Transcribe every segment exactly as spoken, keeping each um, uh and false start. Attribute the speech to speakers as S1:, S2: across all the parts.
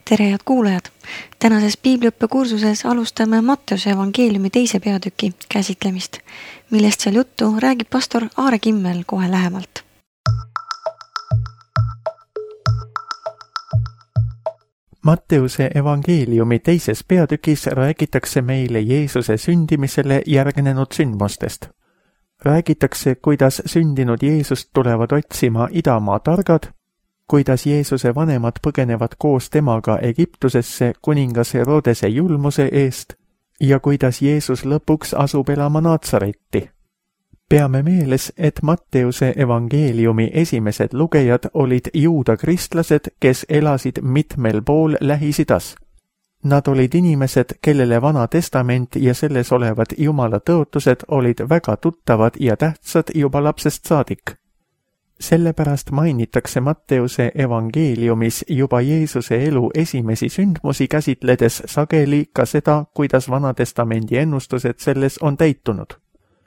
S1: Tere head kuulajad! Tänases piibliõppekursuses alustame Matteuse evangeeliumi teise peatüki käsitlemist, millest seal juttu räägib pastor Aare Kimmel kohe lähemalt.
S2: Matteuse evangeeliumi teises peatükis räägitakse meile Jeesuse sündimisele järgnenud sündmustest. Räägitakse, kuidas sündinud Jeesust tulevad otsima idamaa targad, kuidas Jeesuse vanemad põgenevad koos temaga Egiptusesse kuningas Herodese julmuse eest ja kuidas Jeesus lõpuks asub elama Naatsaretti. Peame meeles, et Matteuse evangeeliumi esimesed lugejad olid juuda kristlased, kes elasid mitmel pool Lähis-Idas. Nad olid inimesed, kellele Vana Testament ja selles olevad Jumala tõotused olid väga tuttavad ja tähtsad juba lapsest saadik. Sellepärast mainitakse Matteuse evangeeliumis juba Jeesuse elu esimesi sündmusi käsitledes sageli ka seda, kuidas Vana Testamendi ennustused selles on täitunud.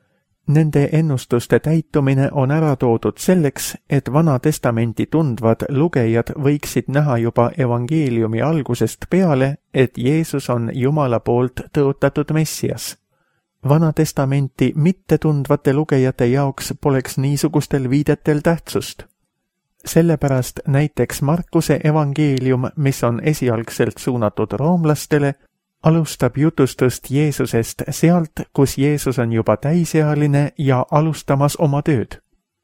S2: Nende ennustuste täitumine on ära toodud selleks, et Vana Testamenti tundvad lugejad võiksid näha juba evangeeliumi algusest peale, et Jeesus on Jumala poolt tõotatud Messias. Vana Testamenti mitte tundvate lugejate jaoks poleks niisugustel viidetel tähtsust. Sellepärast näiteks Markuse evangeelium, mis on esialgselt suunatud roomlastele, alustab jutustust Jeesusest sealt, kus Jeesus on juba täisealine ja alustamas oma tööd.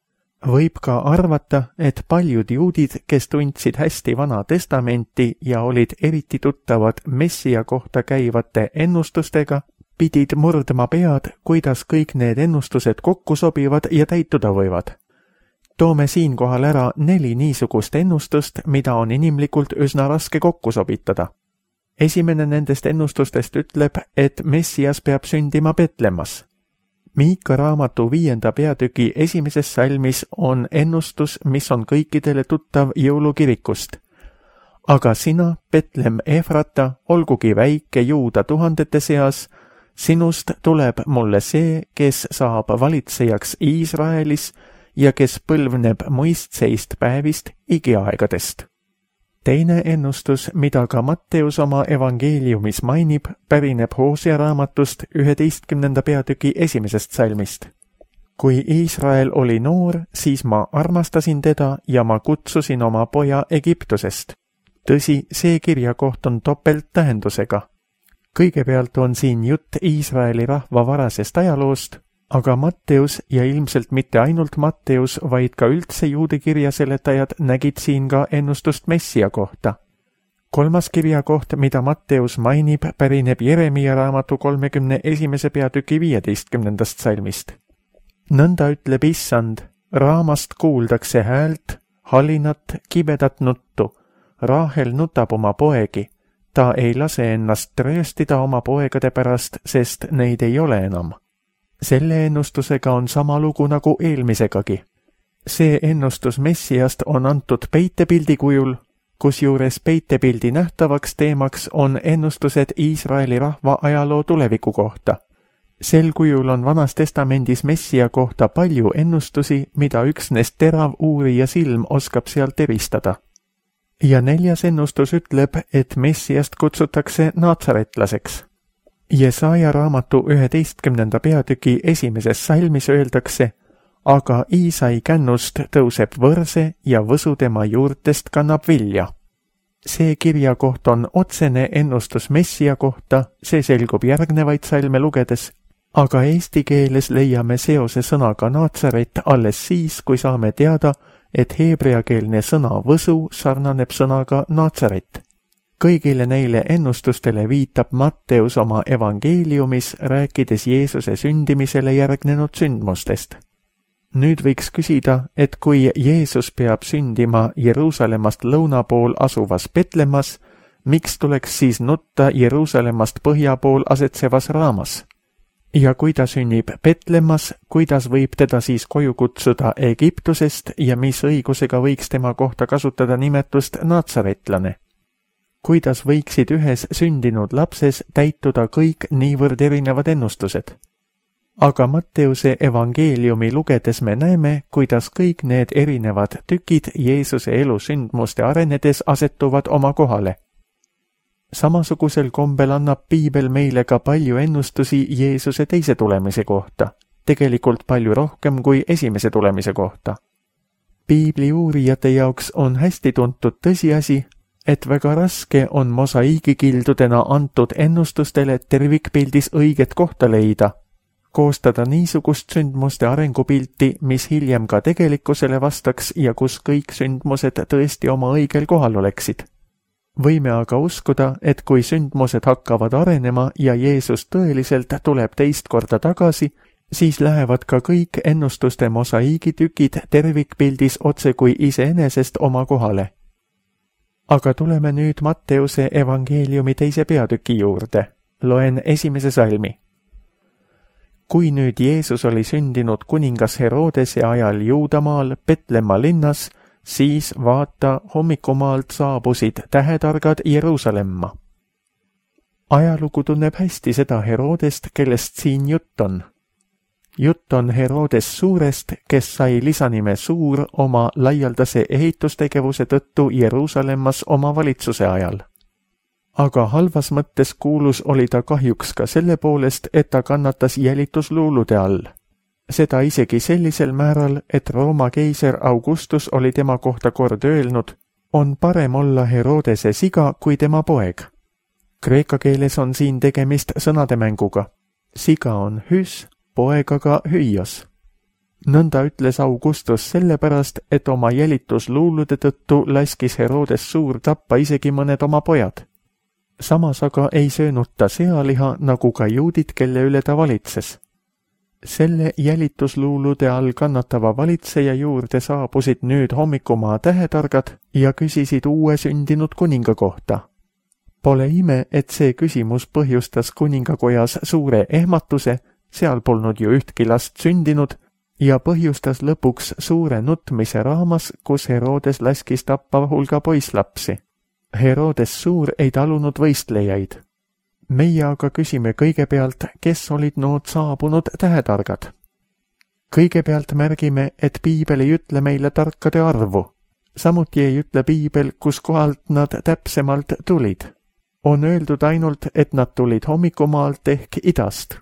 S2: Võib ka arvata, et paljud juudid, kes tundsid hästi Vana Testamenti ja olid eriti tuttavad Messia kohta käivate ennustustega, pidid murdma pead, kuidas kõik need ennustused kokku sobivad ja täituda võivad. Toome siinkohal ära neli niisugust ennustust, mida on inimlikult üsna raske kokku sobitada. Esimene nendest ennustustest ütleb, et Messias peab sündima Betlemas. Miika raamatu viienda peatüki esimeses salmis on ennustus, mis on kõikidele tuttav jõulukirikust. Aga sina, Betlem Efrata, olgugi väike juuda tuhandete seas, sinust tuleb mulle see, kes saab valitsejaks Iisraelis ja kes põlvneb mõistseist päevist igiaegadest. Teine ennustus, mida ka Matteus oma evangeeliumis mainib, pärineb Hosea raamatust üheteistkümnenda peatüki esimesest salmist. Kui Iisrael oli noor, siis ma armastasin teda ja ma kutsusin oma poja Egiptusest. Tõsi, see kirjakoht on topelttähendusega. Kõigepealt on siin jutt Iisraeli rahva varasest ajaloost, aga Matteus ja ilmselt mitte ainult Matteus, vaid ka üldse juudi kirjaseletajad nägid siin ka ennustust Messia kohta. Kolmas kirjakoht, mida Matteus mainib, pärineb Jeremia raamatu kolmekümne esimese peatüki viieteistkümnendast salmist. Nõnda ütleb Issand, raamast kuuldakse häält, halinat, kibedat nuttu. Raahel nutab oma poegi. Ta ei lase ennast trööstida oma poegade pärast, sest neid ei ole enam. Selle ennustusega on sama lugu nagu eelmisegagi. See ennustus Messiast on antud peitepildi kujul, kusjuures peitepildi nähtavaks teemaks on ennustused Iisraeli rahva ajaloo tuleviku kohta. Sel kujul on Vanas Testamendis Messia kohta palju ennustusi, mida üksnes terav uurija silm oskab sealt eristada. Ja neljas ennustus ütleb, et Messiast kutsutakse naatsaretlaseks. Jesaja raamatu üheteistkümnenda peatüki esimeses salmis öeldakse, aga Iisai kännust tõuseb võrse ja võsu tema juurtest kannab vilja. See kirjakoht on otsene ennustus Messia kohta, see selgub järgnevaid salme lugedes, aga eesti keeles leiame seose sõnaga Naatsaret alles siis, kui saame teada, et heebreakeelne sõna võsu sarnaneb sõnaga Naatsaret. Kõigile neile ennustustele viitab Matteus oma evangeeliumis, rääkides Jeesuse sündimisele järgnenud sündmustest. Nüüd võiks küsida, et kui Jeesus peab sündima Jeruusalemmast lõuna pool asuvas Betlemas, miks tuleks siis nutta Jeruusalemmast põhja pool asetsevas Raamas? Ja kui ta sünnib Betlemas, kuidas võib teda siis koju kutsuda Egiptusest ja mis õigusega võiks tema kohta kasutada nimetust naatsaretlane? Kuidas võiksid ühes sündinud lapses täituda kõik niivõrd erinevad ennustused? Aga Matteuse evangeeliumi lugedes me näeme, kuidas kõik need erinevad tükid Jeesuse elu sündmuste arenedes asetuvad oma kohale. samasugusel kombel annab piibel meile ka palju ennustusi Jeesuse teise tulemise kohta, tegelikult palju rohkem kui esimese tulemise kohta. Piibli uurijate jaoks on hästi tuntud tõsiasi, et väga raske on mosaiigikildudena antud ennustustele tervikpildis õiget kohta leida, koostada niisugust sündmuste arengupilti, mis hiljem ka tegelikkusele vastaks ja kus kõik sündmused tõesti oma õigel kohal oleksid. Võime aga uskuda, et kui sündmused hakkavad arenema ja Jeesus tõeliselt tuleb teist korda tagasi, siis lähevad ka kõik ennustuste mosaiigitükid tervikpildis otse kui iseenesest oma kohale. Aga tuleme nüüd Matteuse evangeeliumi teise peatüki juurde. Loen esimese salmi. Kui nüüd Jeesus oli sündinud kuningas Herodese ajal Juudamaal Petlemma linnas, siis vaata, hommikumaalt saabusid tähetargad Jeruusalemma. Ajalugu tunneb hästi seda Herodest, kellest siin jutt on. Jutt on Herodes Suurest, kes sai lisanime Suur oma laialdase ehitustegevuse tõttu Jeruusalemmas oma valitsuse ajal. Aga halvas mõttes kuulus oli ta kahjuks ka selle poolest, et ta kannatas jälitusluulude all. Seda isegi sellisel määral, et Rooma keiser Augustus oli tema kohta kord öelnud, on parem olla Herodese siga kui tema poeg. Kreeka keeles on siin tegemist sõnademänguga. Siga on hüs, poeg aga hüüos. Nõnda ütles Augustus sellepärast, et oma jälitusluulude tõttu laskis Herodes Suur tappa isegi mõned oma pojad. Samas aga ei söönud ta sealiha nagu ka juudid, kelle üle ta valitses. Selle jälitusluulude all kannatava valitseja juurde saabusid nüüd hommikumaa tähetargad ja küsisid uue sündinud kuninga kohta. Pole ime, et see küsimus põhjustas kuningakojas suure ehmatuse, seal polnud ju ühtki last sündinud, ja põhjustas lõpuks suure nutmise raamas, kus Herodes laskis tappa hulga poislapsi. Herodes Suur ei talunud võistlejaid. Meie aga küsime kõigepealt, kes olid nood saabunud tähetargad. Kõigepealt märgime, et piibel ei ütle meile tarkade arvu. Samuti ei ütle piibel, kus kohalt nad täpsemalt tulid. On öeldud ainult, et nad tulid hommikumaalt ehk idast.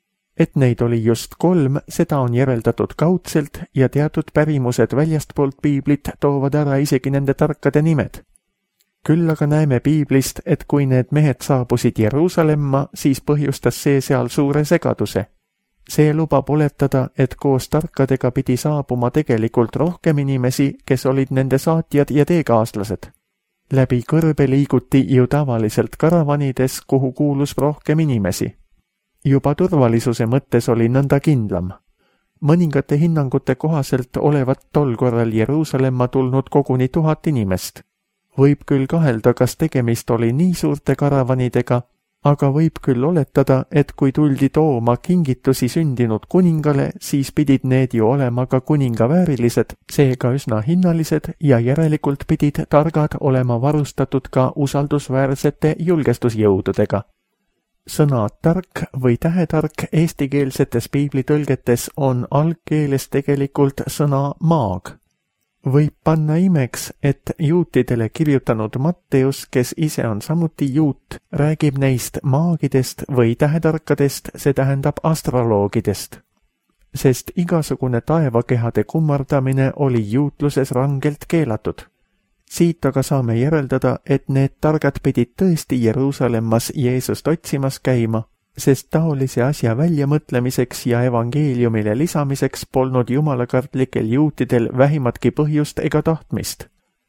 S2: Et neid oli just kolm, seda on järeldatud kaudselt ja teatud pärimused väljastpoolt piiblit toovad ära isegi nende tarkade nimed. Küll aga näeme piiblist, et kui need mehed saabusid Jeruusalemma, siis põhjustas see seal suure segaduse. See lubab oletada, et koos tarkadega pidi saabuma tegelikult rohkem inimesi, kes olid nende saatjad ja teekaaslased. Läbi kõrbe liiguti ju tavaliselt karavanides, kuhu kuulus rohkem inimesi. Juba turvalisuse mõttes oli nõnda kindlam. Mõningate hinnangute kohaselt olevat tol korral Jeruusalemma tulnud koguni tuhat inimest. Võib küll kahelda, kas tegemist oli nii suurte karavanidega, aga võib küll oletada, et kui tuldi tooma kingitusi sündinud kuningale, siis pidid need ju olema ka kuninga väärilised, seega üsna hinnalised ja järelikult pidid targad olema varustatud ka usaldusväärsete julgestusjõududega. Sõna tark või tähetark eestikeelsetes piiblitõlgetes on algkeeles tegelikult sõna maag. Võib panna imeks, et juutidele kirjutanud Matteus, kes ise on samuti juut, räägib neist maagidest või tähetarkadest, see tähendab astroloogidest. Sest igasugune taevakehade kummardamine oli juutluses rangelt keelatud. Siit aga saame järeldada, et need targad pidid tõesti Jeruusalemmas Jeesust otsimas käima, sest taolise asja väljamõtlemiseks ja evangeeliumile lisamiseks polnud jumalakartlikel juutidel vähimatki põhjust ega tahtmist.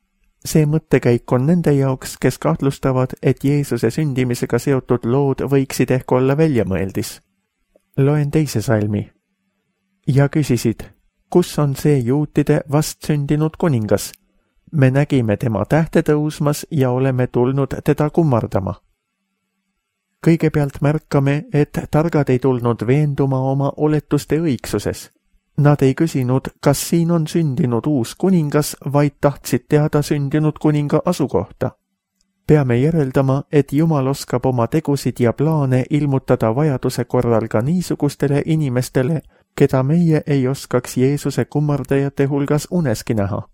S2: See mõttekäik on nende jaoks, kes kahtlustavad, et Jeesuse sündimisega seotud lood võiksid ehk olla väljamõeldis. Loen teise salmi. Ja küsisid, kus on see juutide vastsündinud kuningas? Me nägime tema tähte tõusmas ja oleme tulnud teda kummardama. Kõigepealt märkame, et targad ei tulnud veenduma oma oletuste õigsuses. Nad ei küsinud, kas siin on sündinud uus kuningas, vaid tahtsid teada sündinud kuninga asukohta. Peame järeldama, et Jumal oskab oma tegusid ja plaane ilmutada vajaduse korral ka niisugustele inimestele, keda meie ei oskaks Jeesuse kummardajate hulgas uneski näha.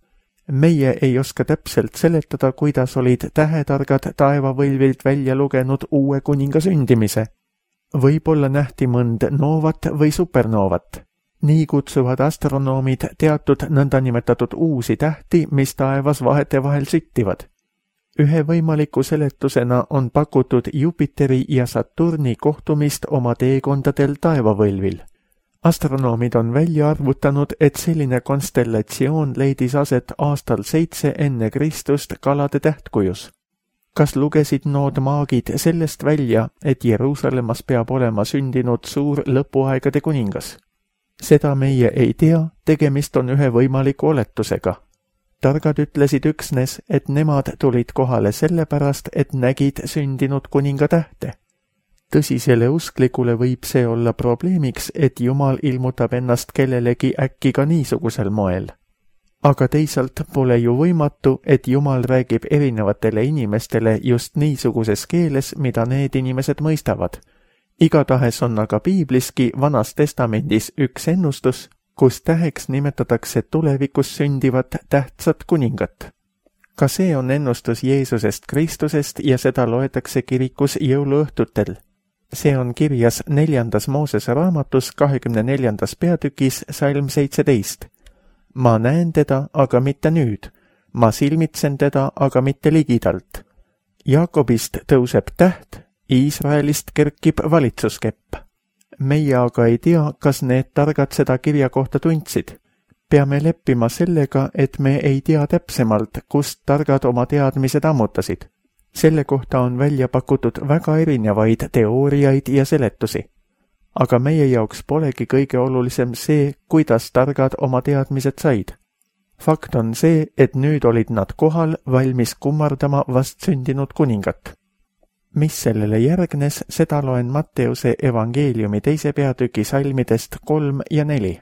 S2: meie ei oska täpselt seletada, kuidas olid tähetargad taevavõlvilt välja lugenud uue kuninga sündimise. Võib-olla nähti mõnd noovat või supernoovat. Nii kutsuvad astronoomid teatud nõndanimetatud uusi tähti, mis taevas vahetevahel süttivad. Ühe võimaliku seletusena on pakutud Jupiteri ja Saturni kohtumist oma teekondadel taevavõlvil. Astronoomid on välja arvutanud, et selline konstellatsioon leidis aset aastal seitse enne Kristust kalade tähtkujus. Kas lugesid nood maagid sellest välja, et Jeruusalemmas peab olema sündinud suur lõpuaegade kuningas? Seda meie ei tea, tegemist on ühe võimaliku oletusega. Targad ütlesid üksnes, et nemad tulid kohale sellepärast, et nägid sündinud kuninga tähte. Tõsisele usklikule võib see olla probleemiks, et Jumal ilmutab ennast kellelegi äkki ka niisugusel moel. Aga teisalt pole ju võimatu, et Jumal räägib erinevatele inimestele just niisuguses keeles, mida need inimesed mõistavad. Igatahes on aga piibliski Vanas Testamendis üks ennustus, kus täheks nimetatakse tulevikus sündivat tähtsat kuningat. Ka see on ennustus Jeesusest Kristusest ja seda loetakse kirikus jõuluõhtutel. See on kirjas neljandas Moosese raamatus kahekümne neljandas peatükis salm seitseteist. Ma näen teda, aga mitte nüüd. Ma silmitsen teda, aga mitte ligidalt. Jaakobist tõuseb täht, Iisraelist kerkib valitsuskepp. Meie aga ei tea, kas need targad seda kirja kohta tundsid. Peame leppima sellega, et me ei tea täpsemalt, kust targad oma teadmised ammutasid. Selle kohta on välja pakutud väga erinevaid teooriaid ja seletusi. Aga meie jaoks polegi kõige olulisem see, kuidas targad oma teadmised said. Fakt on see, et nüüd olid nad kohal valmis kummardama vast sündinud kuningat. Mis sellele järgnes, seda loen Matteuse evangeeliumi teise peatüki salmidest kolm ja neli.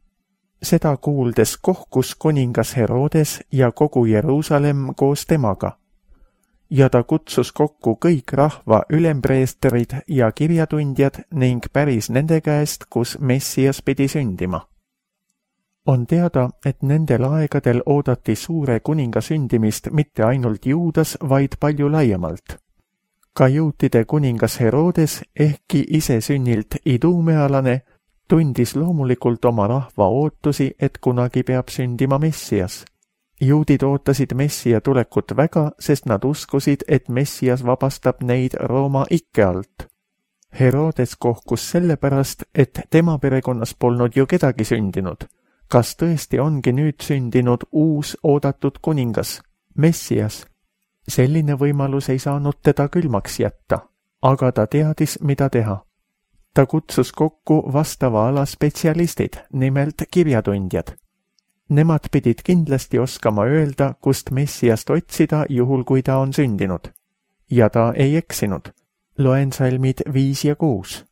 S2: Seda kuuldes kohkus kuningas Herodes ja kogu Jeruusalemm koos temaga. Ja ta kutsus kokku kõik rahva ülempreesterid ja kirjatundjad ning päris nende käest, kus Messias pidi sündima. On teada, et nendel aegadel oodati suure kuninga sündimist mitte ainult Juudas, vaid palju laiemalt. Ka juutide kuningas Herodes, ehkki ise sünnilt idumealane, tundis loomulikult oma rahva ootusi, et kunagi peab sündima Messias. Juudid ootasid Messia tulekut väga, sest nad uskusid, et Messias vabastab neid Rooma ikke alt. Herodes kohkus sellepärast, et tema perekonnas polnud ju kedagi sündinud. Kas tõesti ongi nüüd sündinud uus oodatud kuningas, Messias? Selline võimalus ei saanud teda külmaks jätta, aga ta teadis, mida teha. Ta kutsus kokku vastava ala spetsialistid, nimelt kirjatundjad. Nemad pidid kindlasti oskama öelda, kust Messiast otsida, juhul kui ta on sündinud. Ja ta ei eksinud. Loen salmid viis ja kuus.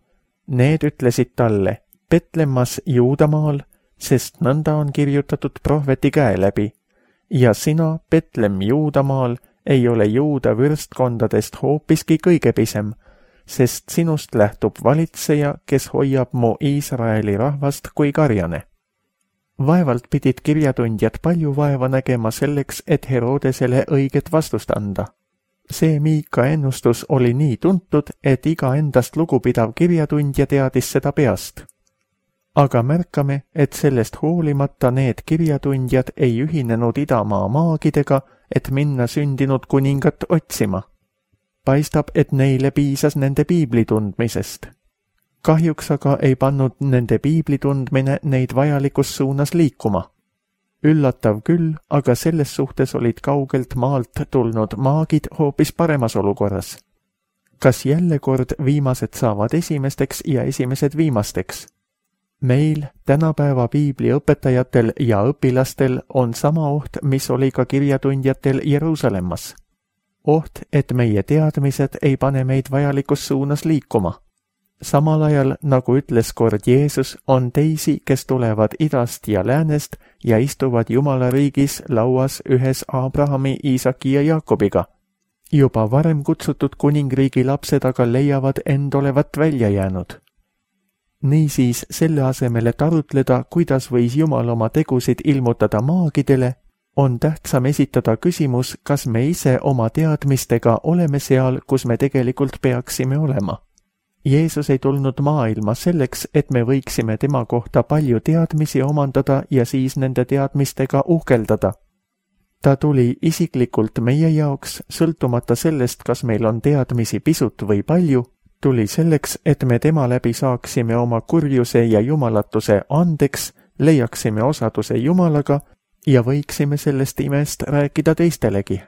S2: Need ütlesid talle, Petlemmas Juudamaal, sest nõnda on kirjutatud prohveti käe läbi. Ja sina, Betlem Juudamaal, ei ole Juuda võrstkondadest hoopiski kõige pisem, sest sinust lähtub valitseja, kes hoiab mu Iisraeli rahvast kui karjane. Vaevalt pidid kirjatundjad palju vaeva nägema selleks, et Herodesele õiget vastust anda. See Miika ennustus oli nii tuntud, et iga endast lugupidav kirjatundja teadis seda peast. Aga märkame, et sellest hoolimata need kirjatundjad ei ühinenud idamaa maagidega, et minna sündinud kuningat otsima. Paistab, et neile piisas nende piibli tundmisest. Kahjuks aga ei pannud nende piibli tundmine neid vajalikus suunas liikuma. Üllatav küll, aga selles suhtes olid kaugelt maalt tulnud maagid hoopis paremas olukorras. Kas jälle kord viimased saavad esimesteks ja esimesed viimasteks? Meil, tänapäeva piibli õpetajatel ja õpilastel on sama oht, mis oli ka kirjatundjatel Jeruusalemmas. Oht, et meie teadmised ei pane meid vajalikus suunas liikuma. Samal ajal, nagu ütles kord Jeesus, on teisi, kes tulevad idast ja läänest ja istuvad Jumala riigis lauas ühes Abrahami, Iisaki ja Jaakobiga. Juba varem kutsutud kuningriigi lapsed aga leiavad end olevat välja jäänud. Niisiis, selle asemel, et arutleda, kuidas võis Jumal oma tegusid ilmutada maagidele, On tähtsam esitada küsimus, kas me ise oma teadmistega oleme seal, kus me tegelikult peaksime olema. Jeesus ei tulnud maailma selleks, et me võiksime tema kohta palju teadmisi omandada ja siis nende teadmistega uhkeldada. Ta tuli isiklikult meie jaoks, sõltumata sellest, kas meil on teadmisi pisut või palju, tuli selleks, et me tema läbi saaksime oma kurjuse ja jumalatuse andeks, leiaksime osaduse Jumalaga ja võiksime sellest imest rääkida teistelegi.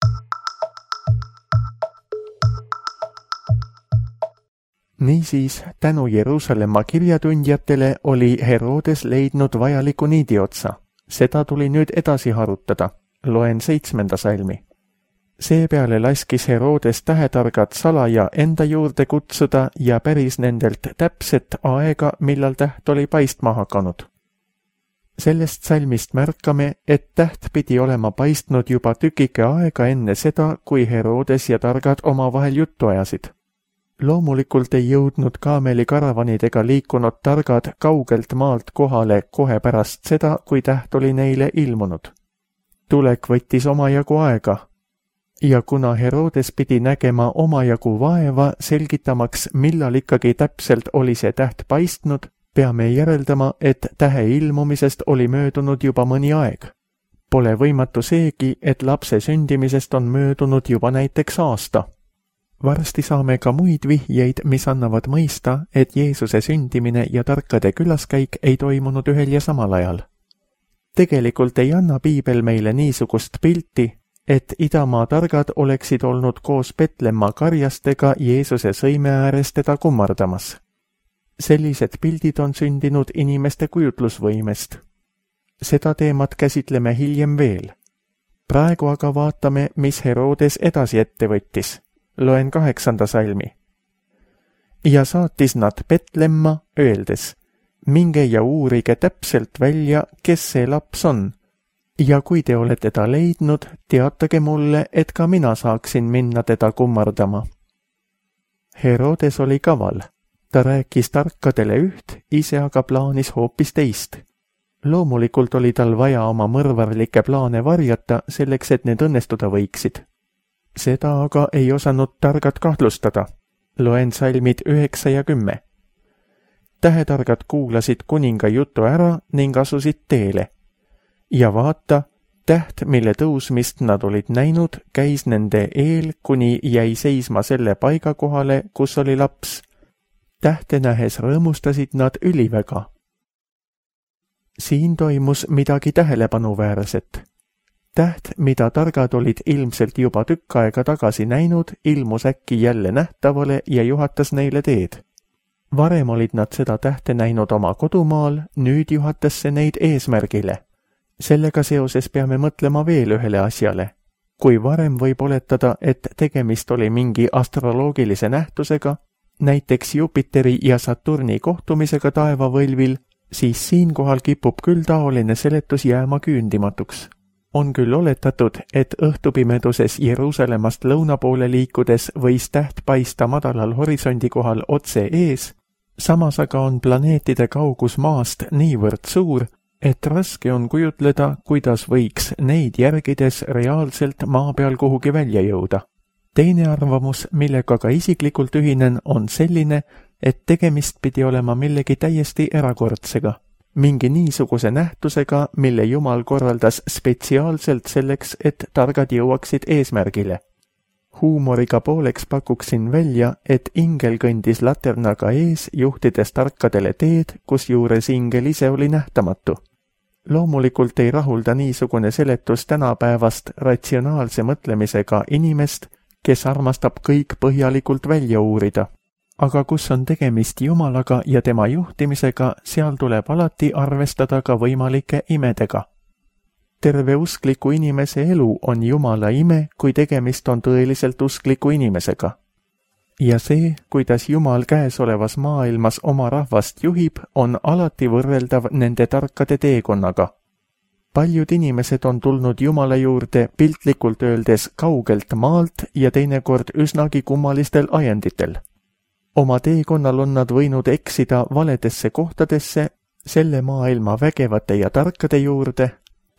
S2: Niisiis, tänu Jeruusalemma kirjatundjatele oli Herodes leidnud vajaliku niidiotsa. Seda tuli nüüd edasi harutada. Loen seitsmenda salmi. Seepeale laskis Herodes tähetargad salaja enda juurde kutsuda ja päris nendelt täpset aega, millal täht oli paistma hakanud. Sellest salmist märkame, et täht pidi olema paistnud juba tükike aega enne seda, kui Herodes ja targad omavahel juttu ajasid. Loomulikult ei jõudnud kaamelikarvanidega liikunud targad kaugelt maalt kohale kohe pärast seda, kui täht oli neile ilmunud. Tulek võttis omajagu aega ja kuna Herodes pidi nägema omajagu vaeva selgitamaks, millal ikkagi täpselt oli see täht paistnud, peame järeldama, et tähe ilmumisest oli möödunud juba mõni aeg. Pole võimatu seegi, et lapse sündimisest on möödunud juba näiteks aasta. Varsti saame ka muid vihjeid, mis annavad mõista, et Jeesuse sündimine ja tarkade külaskäik ei toimunud ühel ja samal ajal. Tegelikult ei anna piibel meile niisugust pilti, et idamaa targad oleksid olnud koos Petlemma karjastega Jeesuse sõime ääres teda kummardamas. Sellised pildid on sündinud inimeste kujutlusvõimest. Seda teemat käsitleme hiljem veel. Praegu aga vaatame, mis Herodes edasi ette võttis. Loen kaheksanda salmi. Ja saatis nad Petlemma, öeldes, minge ja uurige täpselt välja, kes see laps on. Ja kui te olete ta leidnud, teatage mulle, et ka mina saaksin minna teda kummardama. Herodes oli kaval. Ta rääkis tarkadele üht, ise aga plaanis hoopis teist. Loomulikult oli tal vaja oma mõrvarlikke plaane varjata selleks, et need õnnestuda võiksid. Seda aga ei osanud targad kahtlustada. Loen salmid üheksa ja kümme. Tähetargad kuulasid kuninga jutu ära ning asusid teele. Ja vaata, täht, mille tõusmist nad olid näinud, käis nende eel, kuni jäi seisma selle paiga kohale, kus oli laps. Tähte nähes rõõmustasid nad üliväga. Siin toimus midagi tähelepanuväärset. Täht, mida targad olid ilmselt juba tükk aega tagasi näinud, ilmus äkki jälle nähtavale ja juhatas neile teed. Varem olid nad seda tähte näinud oma kodumaal, nüüd juhatas see neid eesmärgile. Sellega seoses peame mõtlema veel ühele asjale. Kui varem võib oletada, et tegemist oli mingi astroloogilise nähtusega, näiteks Jupiteri ja Saturni kohtumisega taevavõlvil, siis siinkohal kipub küll taoline seletus jääma küündimatuks. On küll oletatud, et õhtupimeduses Jeruusalemmast lõuna poole liikudes võis täht paista madalal horisondi kohal otse ees, samas aga on planeetide kaugus maast niivõrd suur, et raske on kujutleda, kuidas võiks neid järgides reaalselt maa peal kuhugi välja jõuda. Teine arvamus, millega ka isiklikult ühinen, on selline, et tegemist pidi olema millegi täiesti erakordsega. Mingi niisuguse nähtusega, mille Jumal korraldas spetsiaalselt selleks, et targad jõuaksid eesmärgile. Huumoriga pooleks pakuksin välja, et ingel kõndis laternaga ees, juhtides tarkadele teed, kus juures ingel ise oli nähtamatu. Loomulikult ei rahulda niisugune seletus tänapäevast ratsionaalse mõtlemisega inimest, kes armastab kõik põhjalikult välja uurida. Aga kus on tegemist Jumalaga ja tema juhtimisega, seal tuleb alati arvestada ka võimalike imedega. Terve uskliku inimese elu on Jumala ime, kui tegemist on tõeliselt uskliku inimesega. Ja see, kuidas Jumal käesolevas maailmas oma rahvast juhib, on alati võrreldav nende tarkade teekonnaga. Paljud inimesed on tulnud Jumala juurde piltlikult öeldes kaugelt maalt ja teinekord üsnagi kummalistel ajenditel. Oma teekonnal on nad võinud eksida valedesse kohtadesse, selle maailma vägevate ja tarkade juurde,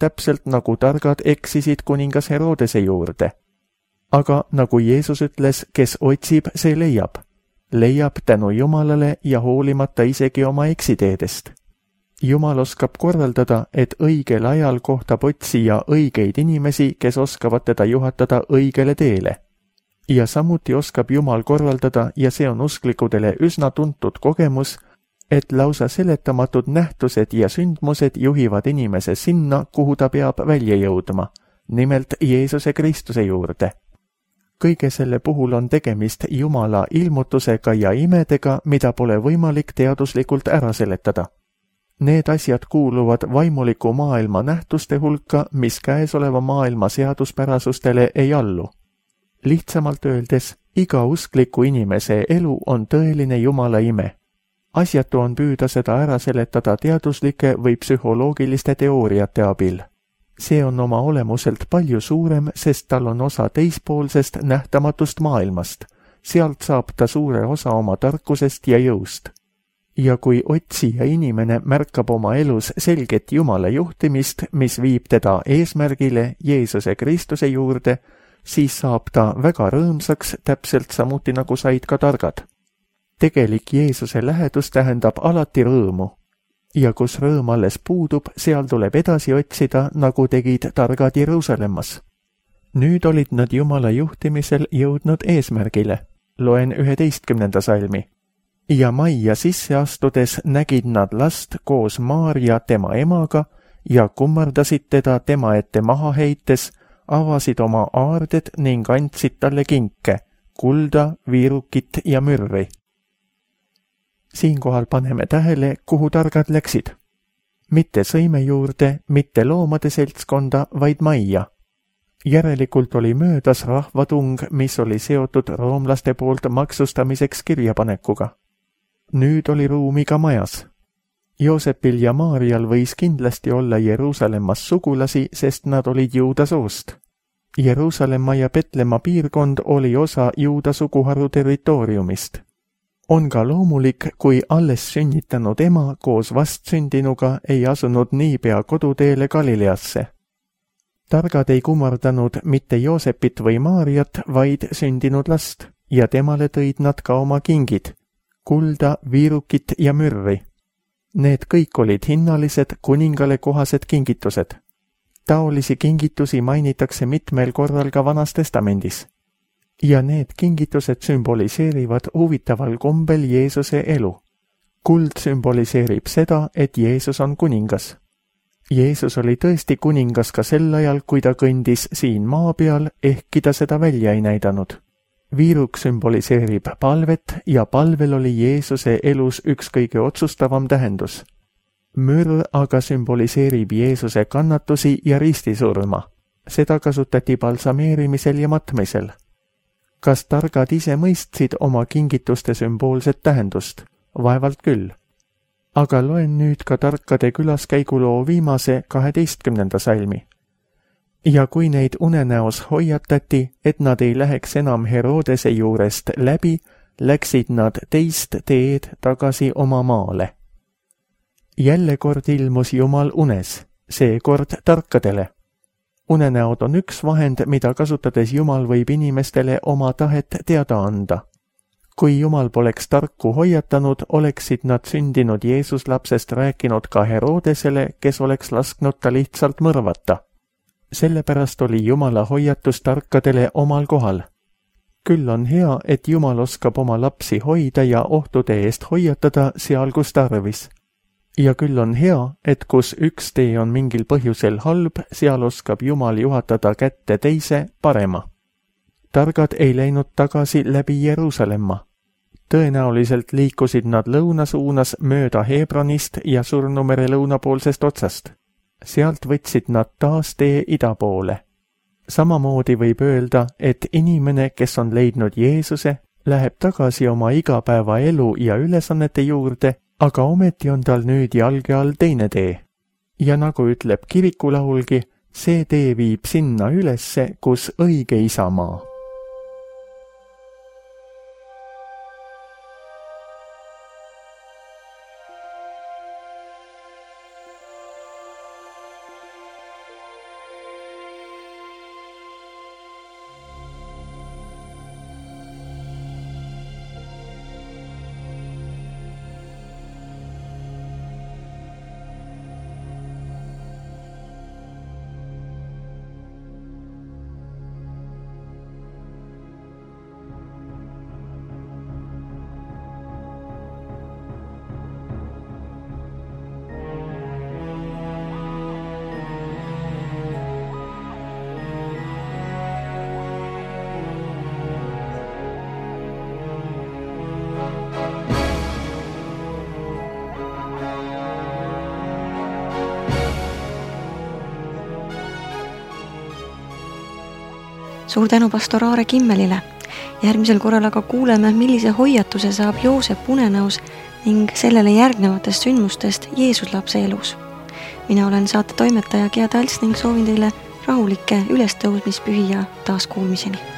S2: täpselt nagu targad eksisid kuningas Herodese juurde. Aga nagu Jeesus ütles, kes otsib, see leiab. Leiab tänu Jumalale ja hoolimata isegi oma eksiteedest. Jumal oskab korraldada, et õigel ajal kohtab otsija õigeid inimesi, kes oskavad teda juhatada õigele teele. Ja samuti oskab Jumal korraldada, ja see on usklikudele üsna tuntud kogemus, et lausa seletamatud nähtused ja sündmused juhivad inimese sinna, kuhu ta peab välja jõudma, nimelt Jeesuse Kristuse juurde. Kõige selle puhul on tegemist Jumala ilmutusega ja imedega, mida pole võimalik teaduslikult ära seletada. Need asjad kuuluvad vaimuliku maailma nähtuste hulka, mis käesoleva maailma seaduspärasustele ei allu. Lihtsamalt öeldes, iga uskliku inimese elu on tõeline Jumala ime. Asjatu on püüda seda ära seletada teaduslike või psühholoogiliste teooriate abil. See on oma olemuselt palju suurem, sest tal on osa teispoolsest nähtamatust maailmast. Sealt saab ta suure osa oma tarkusest ja jõust. Ja kui otsija inimene märkab oma elus selget Jumala juhtimist, mis viib teda eesmärgile Jeesuse Kristuse juurde, siis saab ta väga rõõmsaks, täpselt samuti nagu said ka targad. Tegelik Jeesuse lähedus tähendab alati rõõmu. Ja kus rõõm alles puudub, seal tuleb edasi otsida, nagu tegid targad Jeruusalemmas. Nüüd olid nad Jumala juhtimisel jõudnud eesmärgile. Loen üheteistkümnenda salmi. Ja majja sisse astudes nägid nad last koos Maarja tema emaga ja kummardasid teda tema ette maha heites, avasid oma aarded ning andsid talle kinke, kulda, viirukit ja mürri. Siinkohal paneme tähele, kuhu targad läksid. Mitte sõime juurde, mitte loomade seltskonda, vaid majja. Järelikult oli möödas rahvatung, mis oli seotud roomlaste poolt maksustamiseks kirjapanekuga. Nüüd oli ruumi ka majas. Joosepil ja Maarjal võis kindlasti olla Jeruusalemmas sugulasi, sest nad olid Juuda soost. Jeruusalemma ja Petlemma piirkond oli osa Juuda suguharu territooriumist. On ka loomulik, kui alles sünnitanud ema koos vastsündinuga ei asunud niipea koduteele Galileasse. Targad ei kummardanud mitte Joosepit või Maarjat, vaid sündinud last, ja temale tõid nad ka oma kingid, kulda, viirukit ja mürri. Need kõik olid hinnalised, kuningale kohased kingitused. Taolisi kingitusi mainitakse mitmel korral ka Vanas Testamendis. Ja need kingitused sümboliseerivad huvitaval kombel Jeesuse elu. Kuld sümboliseerib seda, et Jeesus on kuningas. Jeesus oli tõesti kuningas ka sel ajal, kui ta kõndis siin maa peal, ehkki ta seda välja ei näidanud. Viiruk sümboliseerib palvet ja palvel oli Jeesuse elus üks kõige otsustavam tähendus. Mürr aga sümboliseerib Jeesuse kannatusi ja ristisurma. Seda kasutati balsameerimisel ja matmisel. Kas targad ise mõistsid oma kingituste sümboolset tähendust? Vaevalt küll. Aga loen nüüd ka tarkade külaskäiguloo viimase kaheteistkümnenda salmi. Ja kui neid unenäos hoiatati, et nad ei läheks enam Herodese juurest läbi, läksid nad teist teed tagasi oma maale. Jälle kord ilmus Jumal unes, seekord tarkadele. Unenäod on üks vahend, mida kasutades Jumal võib inimestele oma tahet teada anda. Kui Jumal poleks tarku hoiatanud, oleksid nad sündinud Jeesuslapsest rääkinud ka Herodesele, kes oleks lasknud ta lihtsalt mõrvata. Sellepärast oli Jumala hoiatus tarkadele omal kohal. Küll on hea, et Jumal oskab oma lapsi hoida ja ohtude eest hoiatada seal, kus tarvis. Ja küll on hea, et kus üks tee on mingil põhjusel halb, seal oskab Jumal juhatada kätte teise parema. Targad ei läinud tagasi läbi Jeruusalemma. Tõenäoliselt liikusid nad lõunasuunas mööda Hebronist ja Surnumere lõunapoolsest otsast. Sealt võtsid nad taas tee ida poole. Samamoodi võib öelda, et inimene, kes on leidnud Jeesuse, läheb tagasi oma igapäeva elu ja ülesannete juurde, aga ometi on tal nüüd jalge all teine tee. Ja nagu ütleb kirikulaulgi, see tee viib sinna ülesse, kus õige isamaa.
S1: suur tänu pastor Aare Kimmelile. Järgmisel korral aga kuuleme, millise hoiatuse saab Joosep unenõus ning sellele järgnevatest sündmustest Jeesus lapse elus. Mina olen saate toimetaja Gea Talts ning soovin teile rahulikke ülestõusmispühi ja taas kuulmiseni.